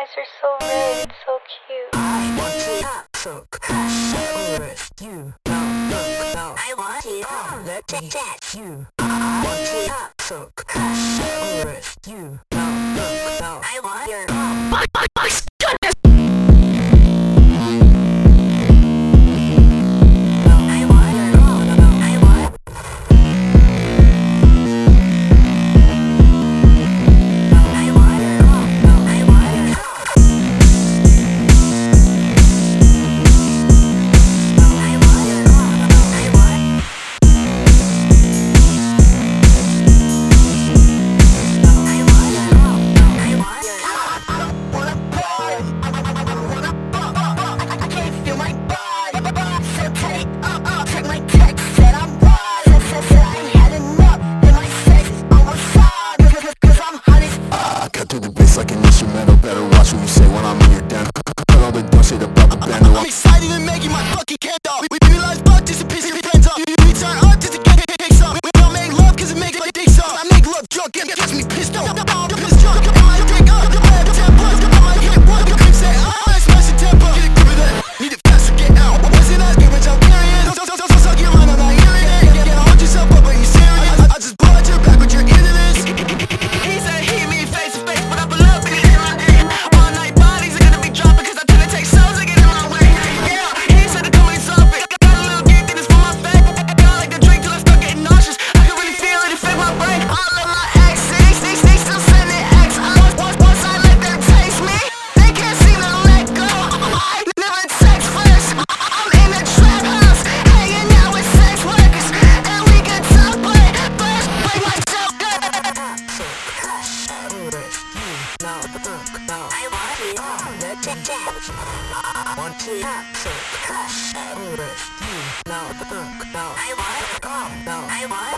eyes are so red, it's so cute. I want to talk with you. No, look, no. I want to let me touch you. I want to talk with you. No, look, no. I want your my goodness. Like an instrumental, better watch what you say when I'm in your den. Cut all the dumb shit about the band. I'm excited and making my fucking camp dog. We realize fuck just a piece of your pants off. We turn up just to get it up. We don't make love cause it makes my dick soft. I make love drunk and gets me pissed off. Pissed drunk, I might dick up. I have 10 bucks, I might hit one. The creep say, I smash a tempo. Get a grip of that, need it faster, get out. I wasn't asking, bitch, I'm curious. Don't suck your mind, I'm not hearing it. Can't hold yourself up, are you serious? I just bought your back, but you're into this. He said he me face to face, but I believe I want to talk with you. No, I want